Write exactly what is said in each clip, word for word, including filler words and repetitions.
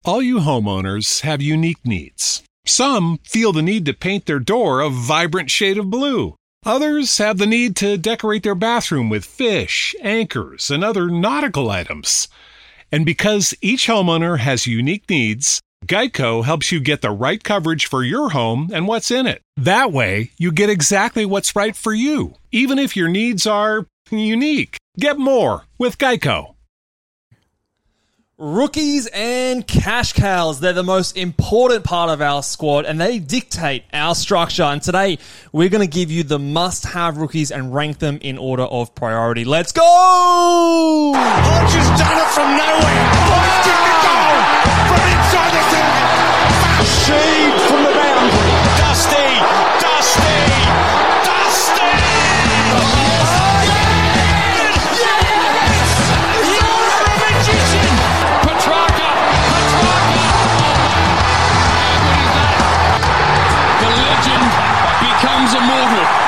All you homeowners have unique needs. Some feel the need to paint their door a vibrant shade of blue. Others have the need to decorate their bathroom with fish, anchors, and other nautical items. And because each homeowner has unique needs, Geico helps you get the right coverage for your home and what's in it. That way, you get exactly what's right for you, even if your needs are unique. Get more with Geico. Rookies and cash cows, they're the most important part of our squad and they dictate our structure. And today, we're going to give you the must-have rookies and rank them in order of priority. Let's go! Archer's done it from nowhere. Hoisting the goal from inside the circle. Sheed from the boundary. Dusty, Dusty, Dusty! Oh, yes! Yes! You're a magician! Petrarca, Petrarca! The legend becomes immortal.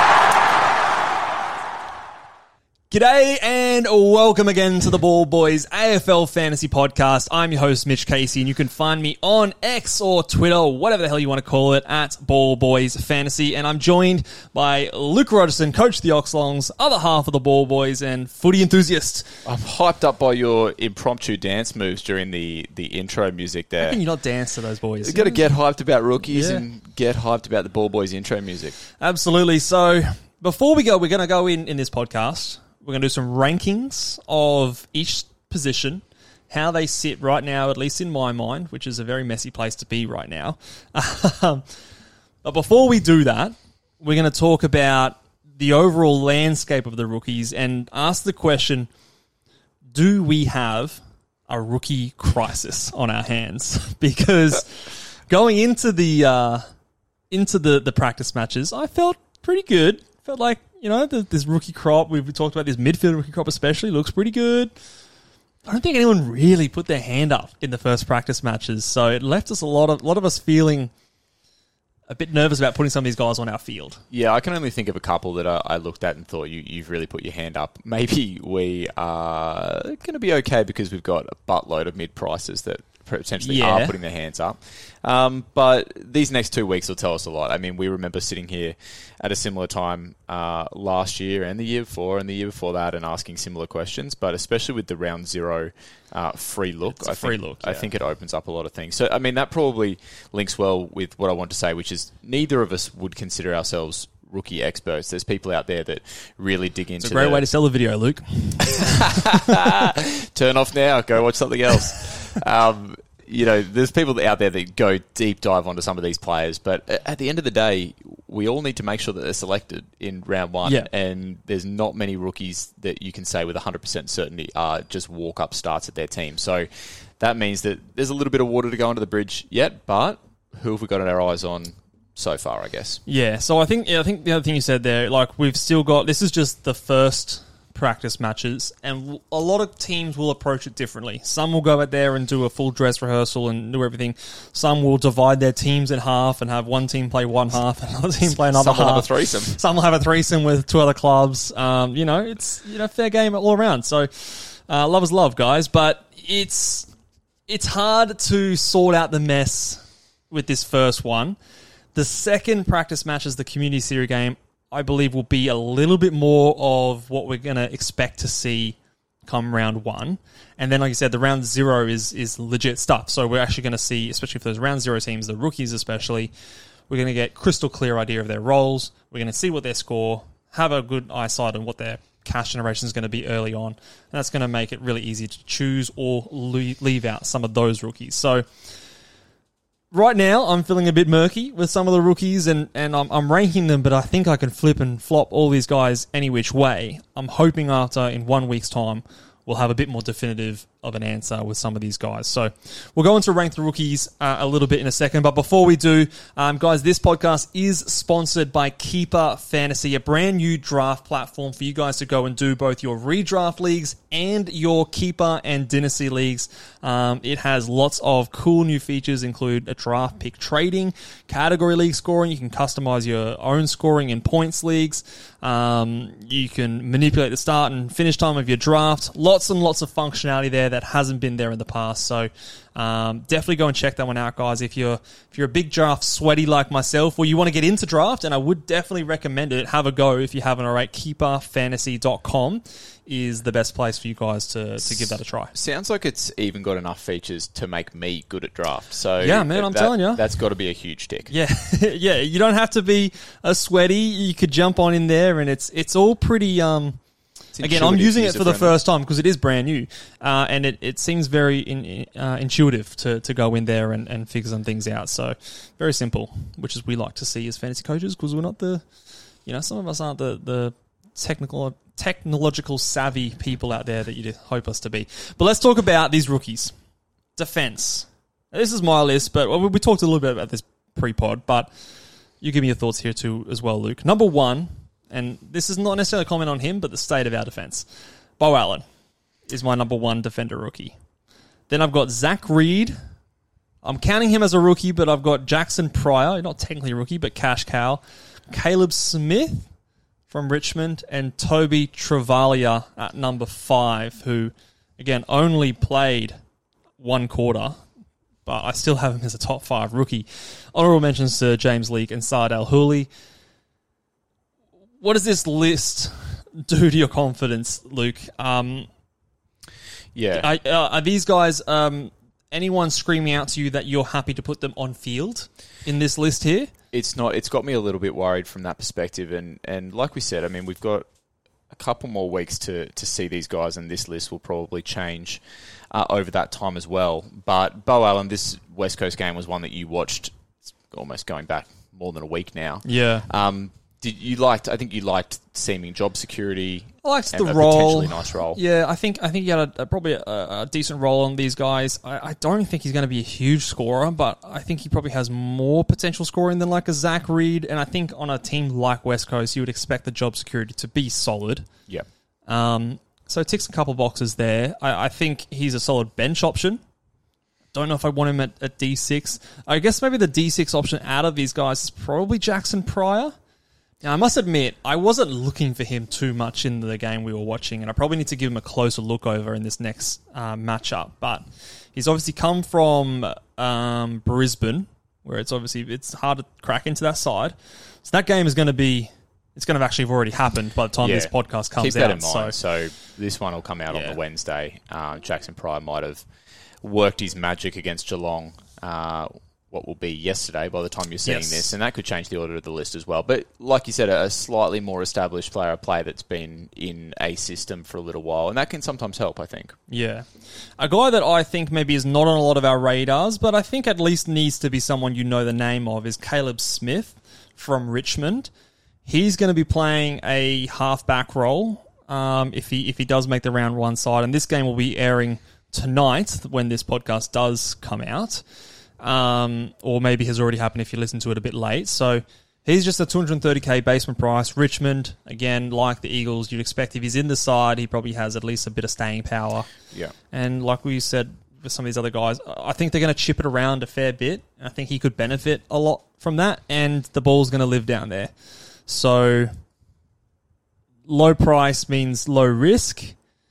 G'day and welcome again to the Ball Boys A F L Fantasy Podcast. I'm your host, Mitch Casey, and you can find me on X or Twitter, whatever the hell you want to call it, at Ball Boys Fantasy. And I'm joined by Luke Rogerson, coach of the Oxlongs, other half of the Ball Boys, and footy enthusiast. I'm hyped up by your impromptu dance moves during the, the intro music there. How can you not dance to those boys? You've got to get hyped about rookies Yeah. and get hyped about the Ball Boys intro music. Absolutely. So before we go, we're going to go in in this podcast. We're going to do some rankings of each position, how they sit right now, at least in my mind, which is a very messy place to be right now. Um, but before we do that, we're going to talk about the overall landscape of the rookies and ask the question, do we have a rookie crisis on our hands? Because going into the uh, into the, the practice matches, I felt pretty good. Felt like, you know, the, this rookie crop, we've talked about this midfield rookie crop especially, looks pretty good. I don't think anyone really put their hand up in the first practice matches, so it left us a lot of, a lot of us feeling a bit nervous about putting some of these guys on our field. Yeah, I can only think of a couple that I, I looked at and thought you, you've really put your hand up. Maybe we are going to be okay because we've got a buttload of mid-prices that potentially Yeah. are putting their hands up. Um, but these next two weeks will tell us a lot. I mean, we remember sitting here at a similar time uh, last year and the year before and the year before that and asking similar questions, but especially with the round zero uh, free look, It's a I free think, look, I yeah. think it opens up a lot of things. So, I mean, that probably links well with what I want to say, which is neither of us would consider ourselves rookie experts. There's people out there that really dig into It's a great the, way to sell a video, Luke. turn off now, go watch something else. Um, you know, there's people out there that go deep dive onto some of these players, but at the end of the day, we all need to make sure that they're selected in round one, Yeah. and there's not many rookies that you can say with one hundred percent certainty are just walk-up starts at their team. So that means that there's a little bit of water to go under the bridge yet, but who have we got our eyes on so far, I guess? Yeah, so I think yeah, I think the other thing you said there, like we've still got, this is just the first practice matches, and a lot of teams will approach it differently. Some will go out there and do a full dress rehearsal and do everything. Some will divide their teams in half and have one team play one half and another team play another Some will half. have a threesome. Some will have a threesome with two other clubs. Um, you know, it's, you know, fair game all around. So uh, love is love, guys, but it's it's hard to sort out the mess with this first one. The second practice match is the community series game. I believe will be a little bit more of what we're going to expect to see come round one. And then, like you said, the round zero is is legit stuff. So we're actually going to see, especially for those round zero teams, the rookies especially, we're going to get crystal clear idea of their roles. We're going to see what their score, have a good eyesight on what their cash generation is going to be early on. And that's going to make it really easy to choose or leave out some of those rookies. So right now, I'm feeling a bit murky with some of the rookies, and, and I'm, I'm ranking them, but I think I can flip and flop all these guys any which way. I'm hoping after, in one week's time, we'll have a bit more definitive of an answer with some of these guys. So we'll go into rank the rookies uh, a little bit in a second. But before we do, um, guys, this podcast is sponsored by Keeper Fantasy, a brand new draft platform for you guys to go and do both your redraft leagues and your Keeper and Dynasty leagues. Um, it has lots of cool new features, include a draft pick trading, category league scoring. You can customize your own scoring in points leagues. Um, you can manipulate the start and finish time of your draft. Lots and lots of functionality there that hasn't been there in the past. So um, definitely go and check that one out, guys. If you're if you're a big draft sweaty like myself, or you want to get into draft, and I would definitely recommend it, have a go if you haven't already. keeper fantasy dot com is the best place for you guys to, to give that a try. Sounds like it's even got enough features to make me good at draft. So yeah, man, I'm that, telling you. That's got to be a huge tick. Yeah, yeah. You don't have to be a sweaty. You could jump on in there, and it's it's all pretty... Um, Again, I'm using it for the first time because it is brand new, uh, and it, it seems very in, uh, intuitive to, to go in there and, and figure some things out. So very simple, which is we like to see as fantasy coaches because we're not the, you know, some of us aren't the, the technical technological savvy people out there that you hope us to be. But let's talk about these rookies. Defense. Now, this is my list, but we, we talked a little bit about this pre-pod, but you give me your thoughts here too as well, Luke. Number one. And this is not necessarily a comment on him, but the state of our defense. Bo Allen is my number one defender rookie. Then I've got Zach Reed. I'm counting him as a rookie, but I've got Jackson Pryor, not technically a rookie, but cash cow. Caleb Smith from Richmond, and Toby Travalia at number five, who, again, only played one quarter, but I still have him as a top five rookie. Honourable mentions to James Leake and Saad Al-Houli. What does this list do to your confidence, Luke? Um, yeah. Are, uh, are these guys, um, anyone screaming out to you that you're happy to put them on field in this list here? It's not. It's got me a little bit worried from that perspective. And, and like we said, I mean, we've got a couple more weeks to, to see these guys, and this list will probably change uh, over that time as well. But Bo Allen, this West Coast game was one that you watched almost going back more than a week now. Yeah. Um, Did you liked? I think you liked seeming job security. I liked and the a role. Potentially nice role. Yeah, I think I think he had a, a, probably a, a decent role on these guys. I, I don't think he's going to be a huge scorer, but I think he probably has more potential scoring than like a Zach Reed. And I think on a team like West Coast, you would expect the job security to be solid. Yeah. Um. So it ticks a couple boxes there. I, I think he's a solid bench option. Don't know if I want him at, at D six. I guess maybe the D six option out of these guys is probably Jackson Pryor. Now, I must admit, I wasn't looking for him too much in the game we were watching, and I probably need to give him a closer look over in this next uh, matchup. But he's obviously come from um, Brisbane, where it's obviously it's hard to crack into that side. So that game is going to be, it's going to actually have already happened by the time Yeah. this podcast comes Keep that out. in mind. So, this one will come out Yeah. on the Wednesday. Uh, Jackson Pryor might have worked his magic against Geelong. Uh, what will be yesterday by the time you're seeing Yes. this, and that could change the order of the list as well. But like you said, a slightly more established player, a player that's been in a system for a little while, and that can sometimes help, I think. Yeah. A guy that I think maybe is not on a lot of our radars, but I think at least needs to be someone you know the name of, is Caleb Smith from Richmond. He's going to be playing a half-back role um, if he if he does make the round one side, and this game will be airing tonight when this podcast does come out. Um, or maybe has already happened if you listen to it a bit late. So he's just a two hundred thirty thousand basement price. Richmond, again, like the Eagles, you'd expect if he's in the side, he probably has at least a bit of staying power. Yeah. And like we said with some of these other guys, I think they're going to chip it around a fair bit. I think he could benefit a lot from that, and the ball's going to live down there. So low price means low risk.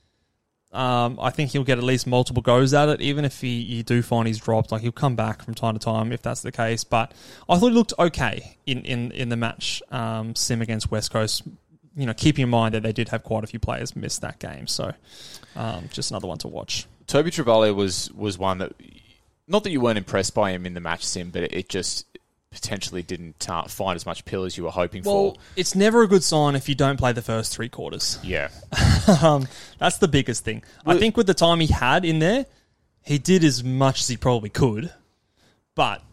Um, I think he'll get at least multiple goes at it, even if he, you do find he's dropped. Like, he'll come back from time to time if that's the case. But I thought he looked okay in, in, in the match um, sim against West Coast. You know, keeping in mind that they did have quite a few players miss that game. So um, just another one to watch. Toby Travalia was, was one that, not that you weren't impressed by him in the match sim, but it, it just potentially didn't uh, find as much appeal as you were hoping Well, for. it's never a good sign if you don't play the first three quarters. Yeah. um, that's the biggest thing. Well, I think with the time he had in there, he did as much as he probably could. But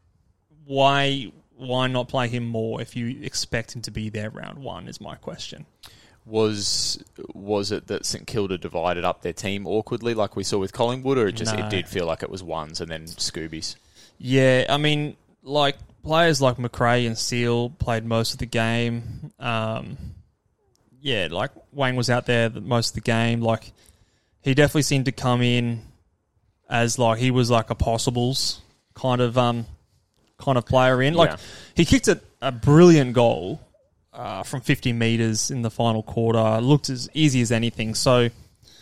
why why not play him more if you expect him to be there round one is my question. Was was it that St Kilda divided up their team awkwardly like we saw with Collingwood, or it just No. it did feel like it was ones and then Scoobies? Yeah, I mean, like, players like McRae and Seal played most of the game. Um, yeah, like, Wang was out there the- most of the game. Like, he definitely seemed to come in as, like, he was like a possibles kind of um, kind of player in. Like, Yeah. he kicked a, a brilliant goal uh, from fifty metres in the final quarter. Looked as easy as anything. So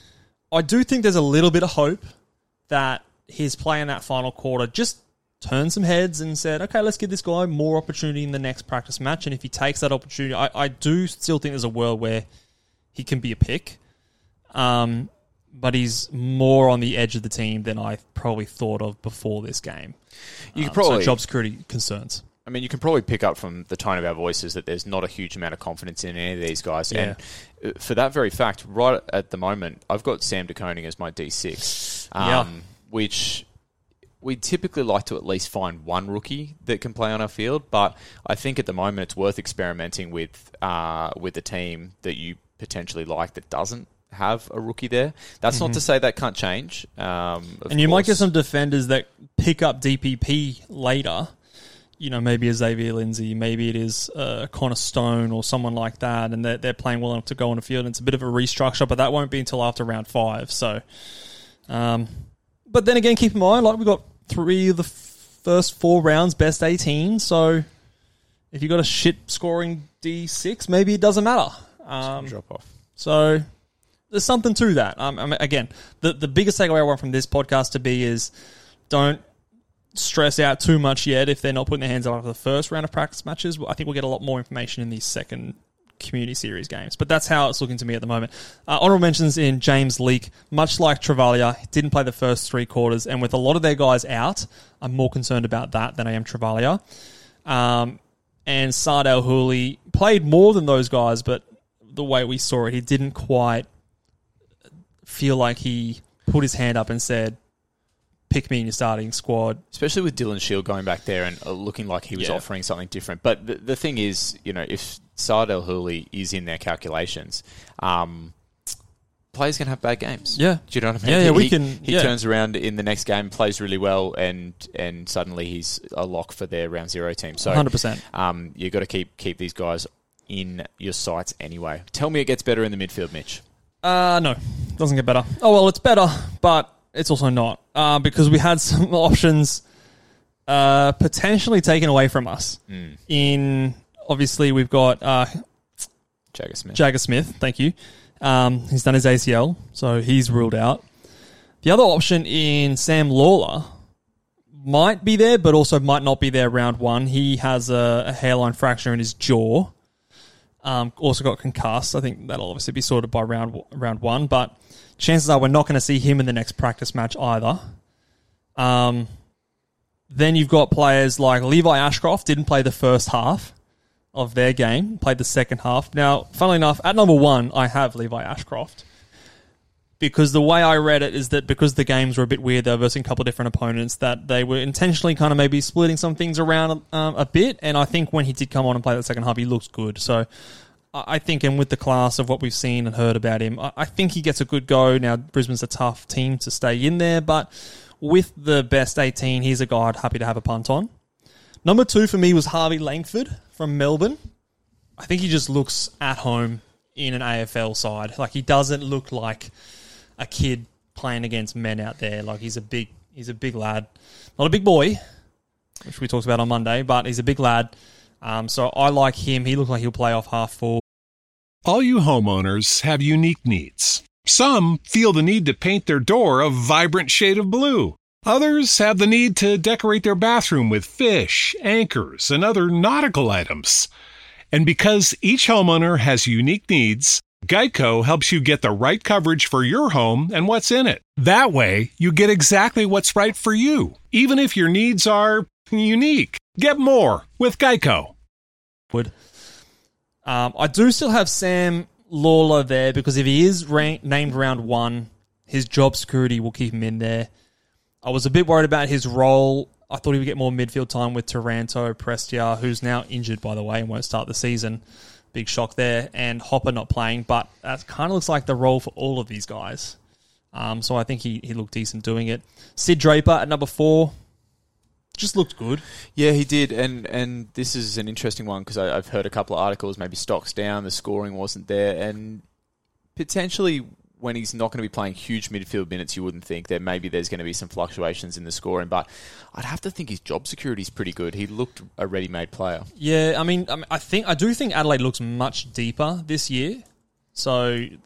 I do think there's a little bit of hope that his play in that final quarter just turned some heads and said, okay, let's give this guy more opportunity in the next practice match. And if he takes that opportunity, I, I do still think there's a world where he can be a pick. Um, but he's more on the edge of the team than I probably thought of before this game. You um, could probably so job security concerns. I mean, you can probably pick up from the tone of our voices that there's not a huge amount of confidence in any of these guys. Yeah. And for that very fact, right at the moment, I've got Sam De Koning as my D six, um, Yeah. which we typically like to at least find one rookie that can play on our field. But I think at the moment it's worth experimenting with uh, with a team that you potentially like that doesn't have a rookie there. That's mm-hmm. not to say that can't change. Um, and you course. might get some defenders that pick up D P P later. You know, maybe a Xavier Lindsay, maybe it is uh, Connor Stone or someone like that, and they're, they're playing well enough to go on the field. And it's a bit of a restructure, but that won't be until after round five. So, um, but then again, keep in mind, like we've got three of the first four rounds, best eighteen. So if you've got a shit scoring D six, maybe it doesn't matter. Um, drop off. So there's something to that. Um, I mean, again, the, the biggest takeaway I want from this podcast to be is don't stress out too much yet if they're not putting their hands up after the first round of practice matches. I think we'll get a lot more information in these second community series games. But that's how it's looking to me at the moment. Uh, honorable mentions in James Leake, much like Travalia, didn't play the first three quarters, and with a lot of their guys out, I'm more concerned about that than I am Travalia. Um, and Saad El-Houli played more than those guys, but the way we saw it, he didn't quite feel like he put his hand up and said, pick me in your starting squad. Especially with Dylan Shield going back there and uh, looking like he was Yeah. offering something different. But the, the thing is, you know, if Saad El-Houli is in their calculations, um, players can have bad games. Yeah. Do you know what I mean? Yeah, yeah, he, we can- He yeah. turns around in the next game, plays really well, and and suddenly he's a lock for their round zero team. So one hundred percent. um, you've got to keep keep these guys in your sights anyway. Tell me it gets better in the midfield, Mitch. Uh, no, doesn't get better. Oh, well, it's better, but it's also not. Uh, because we had some options uh, potentially taken away from us. Mm. In, obviously, we've got uh, Jagger Smith. Jagger Smith, thank you. Um, he's done his A C L, so he's ruled out. The other option in Sam Lawler might be there, but also might not be there round one. He has a, a hairline fracture in his jaw. Um, also got concussed. I think that'll obviously be sorted by round round one, but chances are we're not going to see him in the next practice match either. Um, then you've got players like Levi Ashcroft, didn't play the first half of their game, played the second half. Now, funnily enough, at number one, I have Levi Ashcroft. Because the way I read it is that because the games were a bit weird, they were versing a couple of different opponents, that they were intentionally kind of maybe splitting some things around um, a bit. And I think when he did come on and play the second half, he looked good. So I think, and with the class of what we've seen and heard about him, I think he gets a good go. Now, Brisbane's a tough team to stay in there, but with the best eighteen, he's a guy I'd happy to have a punt on. Number two for me was Harvey Langford from Melbourne. I think he just looks at home in an A F L side. Like, he doesn't look like a kid playing against men out there. Like, he's a big, he's a big lad. Not a big boy, which we talked about on Monday, but he's a big lad. Um, so I like him. He looks like he'll play off half full. All you homeowners have unique needs. Some feel the need to paint their door a vibrant shade of blue. Others have the need to decorate their bathroom with fish, anchors, and other nautical items. And because each homeowner has unique needs, Geico helps you get the right coverage for your home and what's in it. That way, you get exactly what's right for you, even if your needs are unique. Get more with Geico. Would um, I do still have Sam Lawler there because if he is rank, named round one, his job security will keep him in there. I was a bit worried about his role. I thought he would get more midfield time with Taranto, Prestia, who's now injured, by the way, and won't start the season. Big shock there. And Hopper not playing, but that kind of looks like the role for all of these guys. Um, so I think he, he looked decent doing it. Sid Draper at number four just looked good. Yeah, he did, and and this is an interesting one because I've heard a couple of articles, maybe stocks down, the scoring wasn't there, and potentially when he's not going to be playing huge midfield minutes, you wouldn't think that maybe there's going to be some fluctuations in the scoring, but I'd have to think his job security is pretty good. He looked a ready-made player. Yeah, I mean, I mean, I think I do think Adelaide looks much deeper this year. So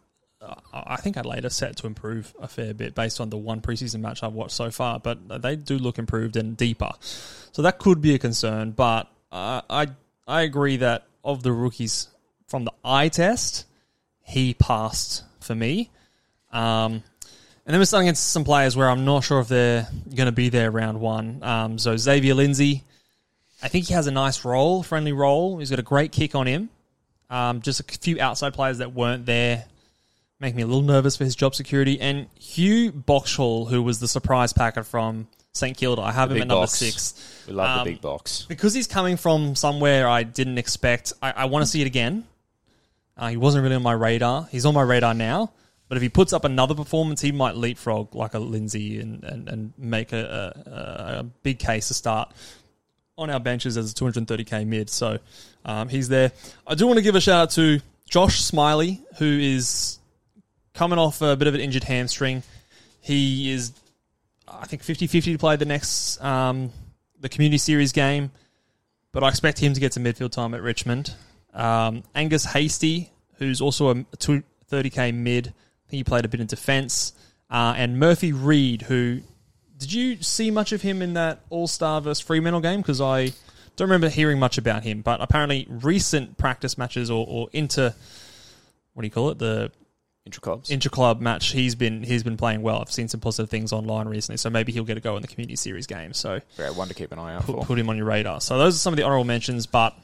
I think Adelaide are set to improve a fair bit based on the one preseason match I've watched so far, but they do look improved and deeper. So that could be a concern, but uh, I I agree that of the rookies from the eye test, he passed for me. Um, and then we're starting against some players where I'm not sure if they're going to be there round one. Um, so Xavier Lindsay, I think he has a nice role, friendly role. He's got a great kick on him. Um, just a few outside players that weren't there make me a little nervous for his job security. And Hugh Boxhall, who was the surprise packet from St Kilda, I have The him big at number box. six. We love Um, the big box. Because he's coming from somewhere I didn't expect, I, I want to see it again. Uh, he wasn't really on my radar. He's on my radar now. But if he puts up another performance, he might leapfrog like a Lindsay and, and, and make a, a, a big case to start on our benches as a two hundred thirty k mid. So um, he's there. I do want to give a shout out to Josh Smiley, who is coming off a bit of an injured hamstring. He is, I think, fifty-fifty to play the next um, the Community Series game, but I expect him to get some midfield time at Richmond. Um, Angus Hasty, who's also a two hundred thirty k mid. I think he played a bit in defence. Uh, and Murphy Reed, who... Did you see much of him in that All-Star versus Fremantle game? Because I don't remember hearing much about him, but apparently recent practice matches or, or inter... What do you call it? The... Intra-clubs. Intra-club match, he's been he's been playing well. I've seen some positive things online recently, so maybe he'll get a go in the Community Series game. So Yeah, one to keep an eye out put, for. put him on your radar. So those are some of the honourable mentions, but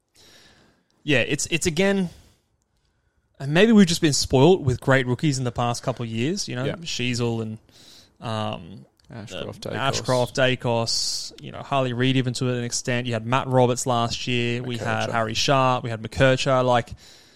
yeah, it's it's again, and maybe we've just been spoilt with great rookies in the past couple of years. You know, Yeah. Sheasel and um, Ashcroft, uh, Dacos. Ashcroft, Dacos, you know, Harley Reid even to an extent. You had Matt Roberts last year. We had McKercher. Harry Sharp. We had McKercher. Like,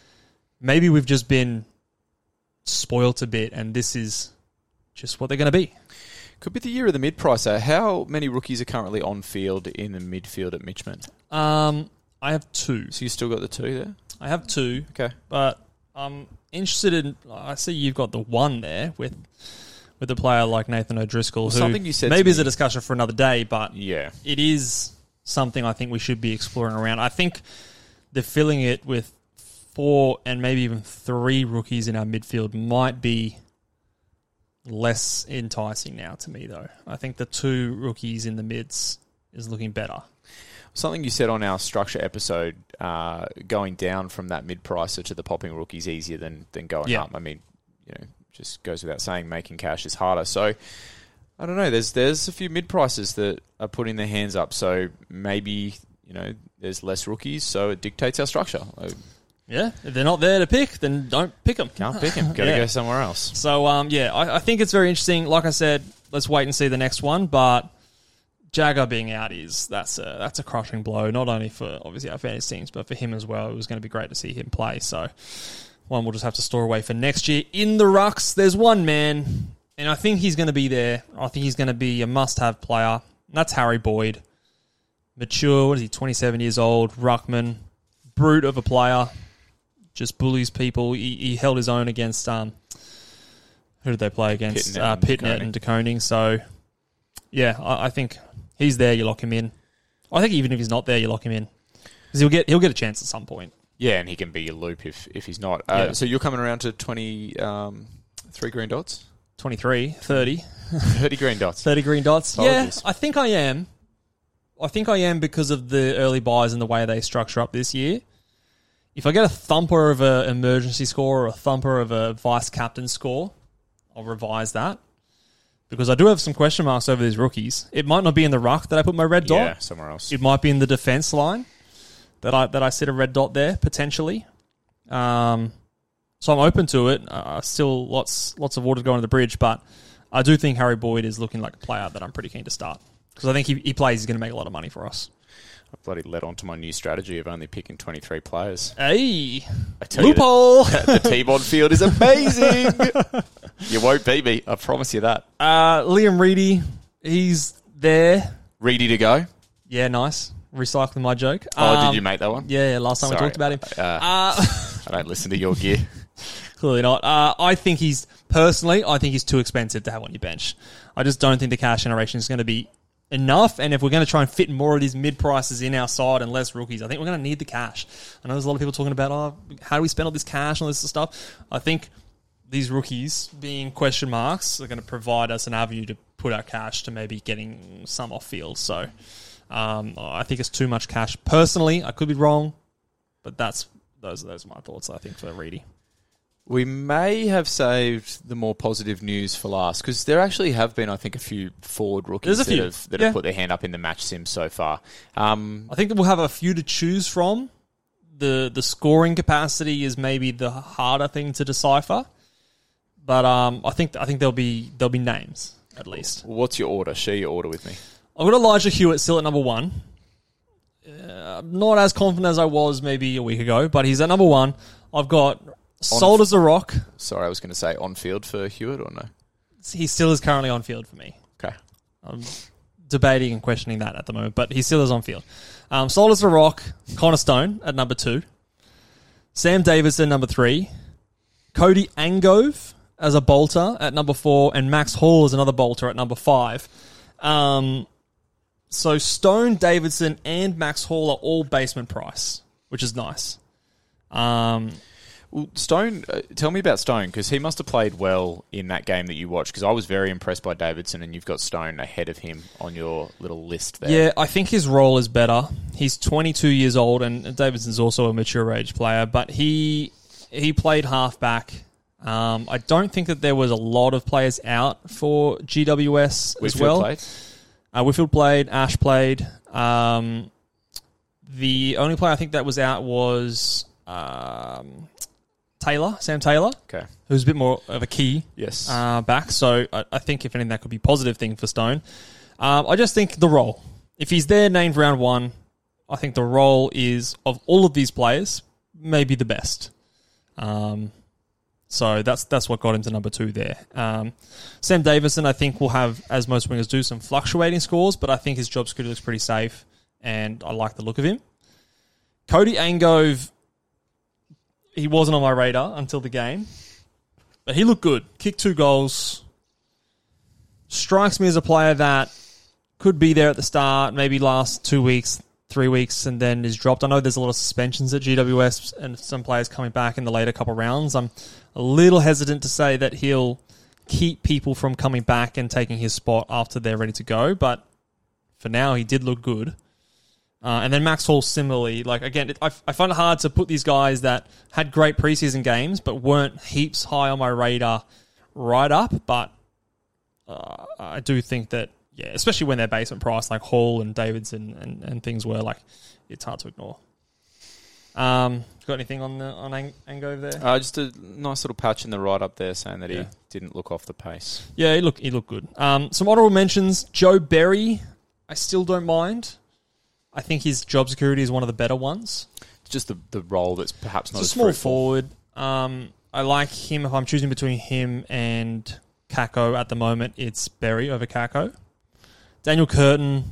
maybe we've just been spoilt a bit, and this is just what they're going to be. Could be the year of the mid-pricer. How many rookies are currently on field in the midfield at Mitchmond? Um, I have two. So you still got the two there? I have two, Okay. but I'm interested in. I see you've got the one there with with a player like Nathan O'Driscoll, Well, who something you said to maybe is a me- discussion for another day, but Yeah. it is something I think we should be exploring around. I think they're filling it with four and maybe even three rookies in our midfield might be less enticing now to me, though. I think the two rookies in the mids is looking better. Something you said on our structure episode, uh, going down from that mid-pricer to the popping rookie is easier than, than going Yeah. up. I mean, you know, just goes without saying, making cash is harder. So, I don't know. There's there's a few mid-pricers that are putting their hands up. So maybe, you know, there's less rookies, so it dictates our structure. I Yeah, if they're not there to pick, then don't pick them. can't pick him. Got to Yeah. go somewhere else. So, um, yeah, I, I think it's very interesting. Like I said, let's wait and see the next one. But Jagger being out is that's a that's a crushing blow, not only for obviously our fantasy teams, but for him as well. It was going to be great to see him play. So, one we'll just have to store away for next year. In the rucks, there's one man, and I think he's going to be there. I think he's going to be a must-have player. And that's Harry Boyd. Mature, what is he, twenty-seven years old, ruckman, brute of a player. Just bullies people. He, he held his own against um, who did they play against? Pitnet Uh, and Pitnet DeConing. and DeConing. So, yeah, I, I think he's there. You lock him in. I think even if he's not there, you lock him in because he'll get he'll get a chance at some point. Yeah, and he can be your loop if, if he's not. Uh, Yeah. So you're coming around to twenty, um, three green dots? twenty-three, thirty, thirty green dots. thirty green dots. Apologies. Yeah, I think I am. I think I am because of the early buys and the way they structure up this year. If I get a thumper of an emergency score or a thumper of a vice captain score, I'll revise that. Because I do have some question marks over these rookies. It might not be in the ruck that I put my red dot. Yeah, somewhere else. It might be in the defence line that I that I set a red dot there, potentially. Um, so I'm open to it. Uh, still lots lots of water to go under the bridge, but I do think Harry Boyd is looking like a player that I'm pretty keen to start. Because I think he, he plays, he's going to make a lot of money for us. I bloody led on to my new strategy of only picking twenty-three players. Hey! I tell you Loophole! that- the team on field is amazing. You won't beat me. I promise you that. uh, Liam Reedy, he's there. Ready to go? Yeah, nice. Recycling my joke. Oh, Um, did you make that one? Yeah, yeah, last time Sorry. we talked about him. Uh, Uh, I don't listen to your gear. Clearly not. Uh, I think he's, personally, I think he's too expensive to have on your bench. I just don't think the cash generation is going to be enough. And if we're going to try and fit more of these mid prices in our side and less rookies, I think we're going to need the cash. I know there's a lot of people talking about, oh, how do we spend all this cash and all this stuff? I think these rookies being question marks are going to provide us an avenue to put our cash to maybe getting some off field. So um, I think it's too much cash. Personally, I could be wrong, but that's those those are my thoughts, I think, for Reedy. We may have saved the more positive news for last, because there actually have been, I think, a few forward rookies There's a few. that, have, that Yeah. have put their hand up in the match sim so far. Um, I think that we'll have a few to choose from. The the scoring capacity is maybe the harder thing to decipher, but um, I think I think there'll be there'll be names at least. what's your order? Share your order with me. I've got Elijah Hewitt still at number one. Uh, I'm not as confident as I was maybe a week ago, but he's at number one. I've got Sold as a Rock. Sorry, I was going to say on field for Hewitt or no? He still is currently on field for me. Okay. I'm debating and questioning that at the moment, but he still is on field. Um, Sold as a Rock, Connor Stone at number two. Sam Davidson, number three. Cody Angove as a bolter at number four, and Max Hall as another bolter at number five. Um, so Stone, Davidson, and Max Hall are all basement price, which is nice. Um, Well, Stone, uh, tell me about Stone, because he must have played well in that game that you watched, because I was very impressed by Davidson, and you've got Stone ahead of him on your little list there. Yeah, I think his role is better. He's twenty-two years old, and Davidson's also a mature age player, but he he played halfback. Um, I don't think that there was a lot of players out for G W S as Whitfield well. played? Uh, Whitfield played, Ash played. Um, the only player I think that was out was um, Taylor, Sam Taylor, Okay. who's a bit more of a key Yes. uh, back. So I, I think, if anything, that could be a positive thing for Stone. Um, I just think the role. If he's there named round one, I think the role is, of all of these players, maybe the best. Um, so that's that's what got him to number two there. Um, Sam Davison, I think, will have, as most wingers do, some fluctuating scores, but I think his job security looks pretty safe, and I like the look of him. Cody Angove, he wasn't on my radar until the game, but he looked good. Kicked two goals. Strikes me as a player that could be there at the start, maybe last two weeks, three weeks, and then is dropped. I know there's a lot of suspensions at G W S and some players coming back in the later couple rounds. I'm a little hesitant to say that he'll keep people from coming back and taking his spot after they're ready to go, but for now, he did look good. Uh, and then Max Hall, similarly, like again, it, I, I find it hard to put these guys that had great preseason games but weren't heaps high on my radar right up. But uh, I do think that, yeah, especially when they're basement price like Hall and Davidson and, and things were, like, it's hard to ignore. Um, got anything on the on Ang- Angove there? Uh, just a nice little patch in the right up there saying that Yeah. he didn't look off the pace. Yeah, he looked he looked good. Um, some honorable mentions: Joe Berry. I still don't mind. I think his job security is one of the better ones. It's just the, the role that's perhaps not It's a as small fruitful. forward. Um, I like him. If I'm choosing between him and Kako at the moment, it's Berry over Kako. Daniel Curtin,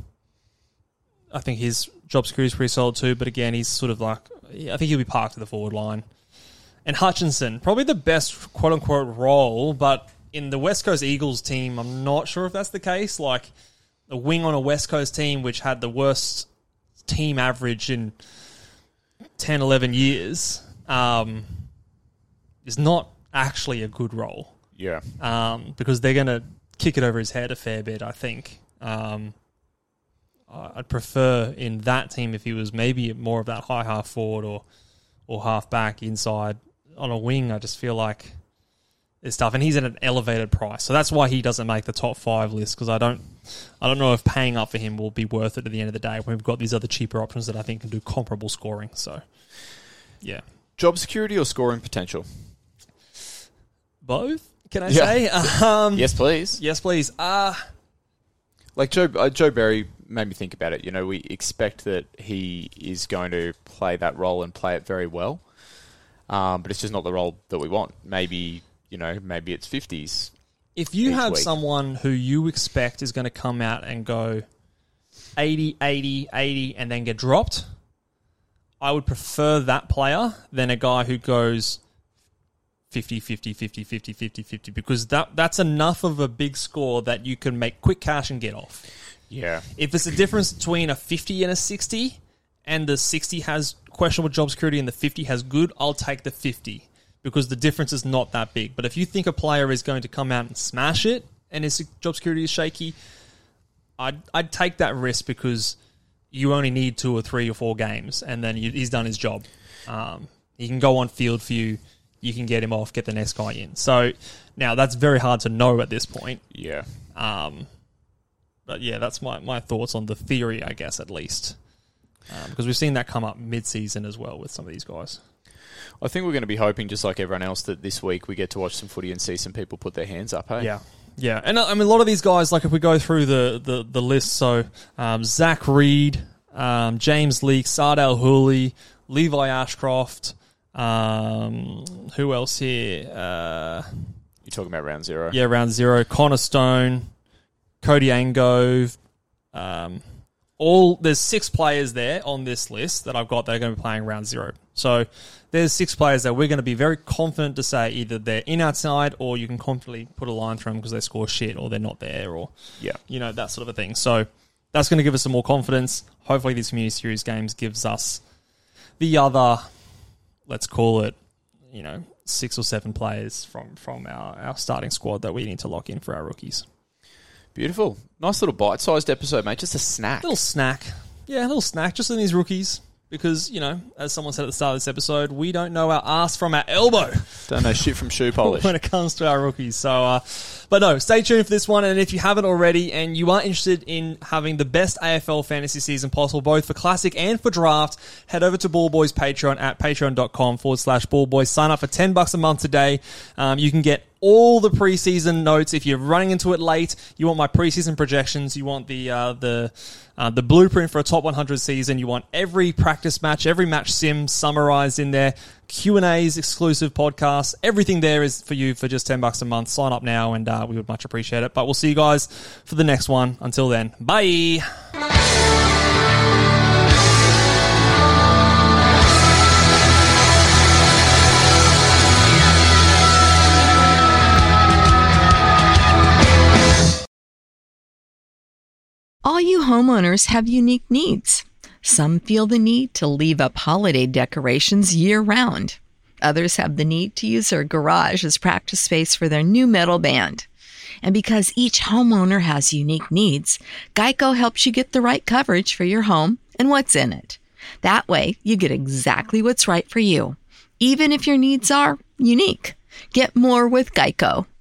I think his job security is pretty solid too, but again, he's sort of like, I think he'll be parked to the forward line. And Hutchinson, probably the best quote-unquote role, but in the West Coast Eagles team, I'm not sure if that's the case. Like, a wing on a West Coast team which had the worst team average in ten, eleven years um, is not actually a good role. Yeah. Um, because they're going to kick it over his head a fair bit, I think. Um, I'd prefer in that team if he was maybe more of that high half forward or or half back inside. On a wing, I just feel like it's tough, and he's at an elevated price, so that's why he doesn't make the top five list. Because I don't, I don't know if paying up for him will be worth it at the end of the day when we've got these other cheaper options that I think can do comparable scoring. So, yeah, Job security or scoring potential? both. Can I Yeah. say? Um, Yes, please. yes, please. Uh Like Joe, uh, Joe Berry made me think about it. You know, we expect that he is going to play that role and play it very well, um, but it's just not the role that we want. Maybe, you know, maybe it's fifties. If you each have week. someone who you expect is going to come out and go eighty, eighty, eighty, and then get dropped, I would prefer that player than a guy who goes fifty, fifty, fifty, fifty, fifty, fifty, because that that's enough of a big score that you can make quick cash and get off. Yeah. If it's a difference between a fifty and a sixty, and the sixty has questionable job security and the fifty has good, I'll take the fifty. because the difference is not that big. But if you think a player is going to come out and smash it and his job security is shaky, I'd, I'd take that risk because you only need two or three or four games and then you, he's done his job. Um, he can go on field for you. You can get him off, get the next guy in. So now that's very hard to know at this point. Yeah. Um, but yeah, that's my, my thoughts on the theory, I guess, at least. Um, because we've seen that come up mid-season as well with some of these guys. I think we're going to be hoping, just like everyone else, that this week we get to watch some footy and see some people put their hands up, hey? Yeah. Yeah. And I mean, a lot of these guys, like if we go through the, the, the list, so um, Zach Reed, um, James Leake, Sardell Hooley, Levi Ashcroft, um, who else here? Uh, You're talking about round zero? Yeah, round zero. Connor Stone, Cody Angove, um, all there's six players there on this list that I've got that are going to be playing round zero. So there's six players that we're going to be very confident to say either they're in outside or you can confidently put a line through them because they score shit or they're not there or yeah, you know, that sort of a thing. So that's going to give us some more confidence. Hopefully these community series games gives us the other, let's call it, you know, six or seven players from, from our, our starting squad that we need to lock in for our rookies. Beautiful. Nice little bite-sized episode, mate. Just a snack. Little snack. Yeah, a little snack just in these rookies. Because, you know, as someone said at the start of this episode, we don't know our ass from our elbow. Don't know shit from shoe polish. when it comes to our rookies. So, uh, but no, stay tuned for this one. And if you haven't already and you are interested in having the best A F L fantasy season possible, both for Classic and for Draft, head over to Ball Boys Patreon at patreon.com forward slash Ball Boys. Sign up for ten bucks a month today. Um, you can get all the preseason notes. If you're running into it late, you want my preseason projections, you want the uh, the uh, the blueprint for a top one hundred season, you want every practice match, every match sim summarized in there, Q and A's, exclusive podcasts, everything there is for you for just ten bucks a month. Sign up now and uh, we would much appreciate it. But we'll see you guys for the next one. Until then, bye! All you homeowners have unique needs. Some feel the need to leave up holiday decorations year-round. Others have the need to use their garage as practice space for their new metal band. And because each homeowner has unique needs, Geico helps you get the right coverage for your home and what's in it. That way, you get exactly what's right for you, even if your needs are unique. Get more with Geico.